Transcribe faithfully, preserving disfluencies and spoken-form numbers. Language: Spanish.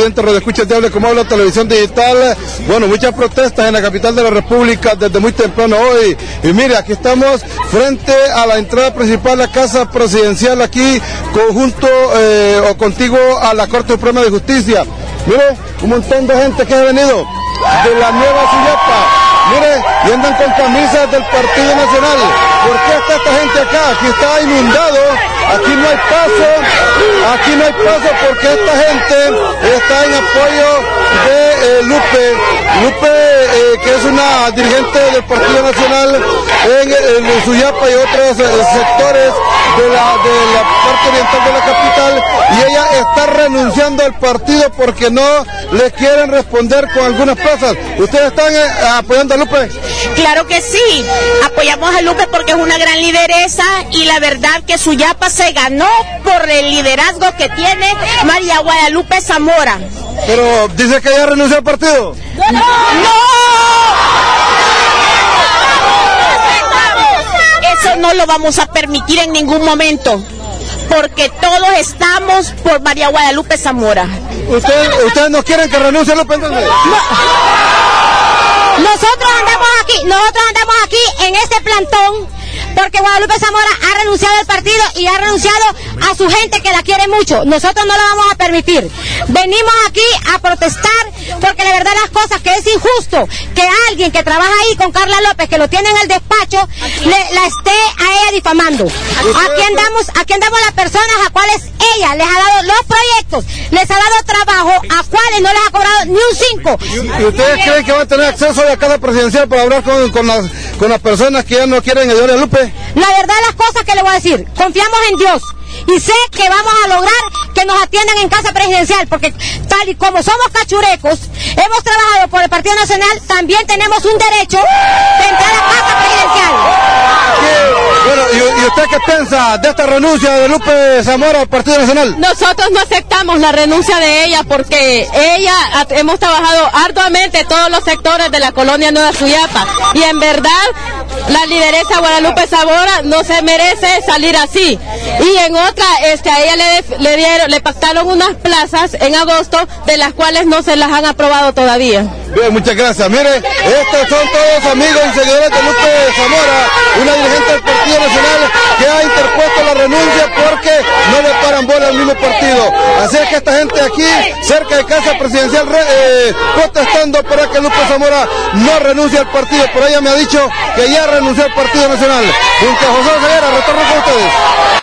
oyentes Radio Escucha Diable, como habla Televisión Digital. Bueno, muchas protestas en la capital de la República desde muy temprano hoy. Y mire, aquí estamos frente a la entrada principal de la Casa Presidencial, aquí conjunto eh, o contigo a la Corte Suprema de Justicia. Mire, un montón de gente que ha venido de la Nueva Suyapa. Mire, y andan con camisas del Partido Nacional. ¿Por qué está esta gente acá? Aquí está inundado, aquí no hay paso, aquí no hay paso porque esta gente está en apoyo de eh, Lupe, Lupe eh, que es una dirigente del Partido Nacional en, en Suyapa y otros eh, sectores de la, de la parte oriental de la capital, y ella está renunciando al partido porque no le quieren responder con algunas plazas. ¿Ustedes están eh, apoyando a Lupe? Claro que sí, apoyamos a Lupe porque es una gran lideresa y la verdad que Suyapa se ganó por el liderazgo que tiene María Guadalupe Zamora. Pero dice que ella renunció al partido. ¡No! ¡No! Eso no lo vamos a permitir en ningún momento, porque todos estamos por María Guadalupe Zamora. ¿Ustedes, ustedes no quieren que renuncie a Lupe entonces? No. Nosotros andamos aquí, nosotros andamos aquí en este plantón porque Guadalupe Zamora ha renunciado al partido y ha renunciado a su gente que la quiere mucho. Nosotros no lo vamos a permitir. Venimos aquí a protestar porque la verdad las cosas que es injusto que alguien que trabaja ahí con Carla López, que lo tiene en el despacho, le, la esté a ella difamando. Aquí andamos, aquí andamos las personas a cuales ella les ha dado los proyectos, les ha dado trabajo, a cuales no les ha cobrado ni un cinco. ¿Y ustedes creen que van a tener acceso a la Casa Presidencial para hablar con, con, las, con las personas que ya no quieren ayudar a Lupe? La verdad las cosas que le voy a decir, confiamos en Dios y sé que vamos a lograr que nos atiendan en Casa Presidencial, porque tal y como somos cachurecos, hemos trabajado por el Partido Nacional, también tenemos un derecho de entrar a Casa Presidencial. Sí. Bueno, ¿y, ¿y usted qué piensa de esta renuncia de Lupe Zamora al Partido Nacional? Nosotros no aceptamos la renuncia de ella porque ella, hemos trabajado arduamente todos los sectores de la colonia Nueva Suyapa y en verdad la lideresa Guadalupe Zamora no se merece salir así. Y en otra, este, a ella le, le dieron, le pactaron unas plazas en agosto de las cuales no se las han aprobado todavía. Bien, muchas gracias. Mire, estos son todos amigos y seguidores de Lupe Zamora, una dirigente del Partido Nacional que ha interpuesto la renuncia porque no le paran bola al mismo partido. Así es que esta gente aquí, cerca de Casa Presidencial, eh, protestando para que Lupe Zamora no renuncie al partido. Por ella me ha dicho que ya renunció al Partido Nacional. Junto a José Ceguera, retorno con ustedes.